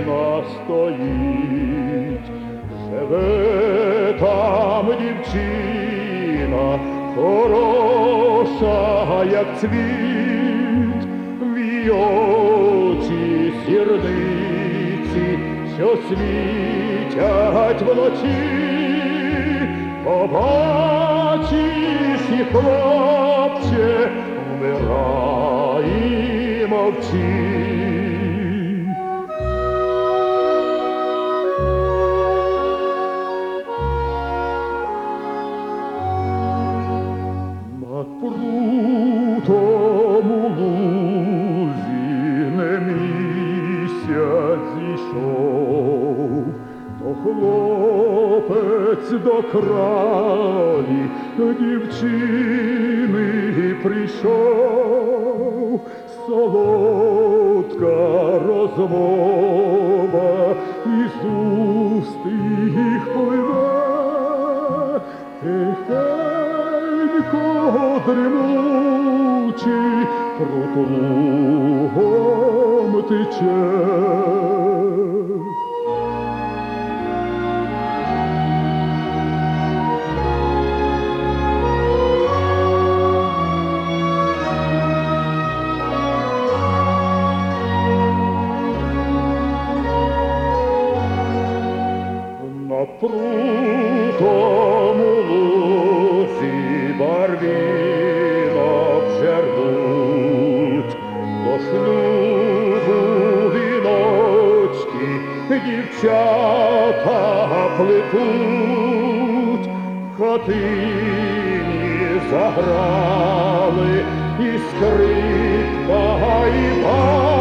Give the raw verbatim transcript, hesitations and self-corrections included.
дівчина стоїть, живе там дівчина, хороша, як цвіт, в її очі зірниці, що світять вночі. Побачиш і, хлопче, вмирай і мовчи. Над прутом у лузі не місяць зійшов, то хлопець до кралі дівчини прийшов. Солодка розмова із уст їх пливе, тихенько дрімучий прут лугом тече. На прутому лузі барвінок жердуть, до шлюбу віночки дівчата плетуть. В хатині заграли і скрипка, і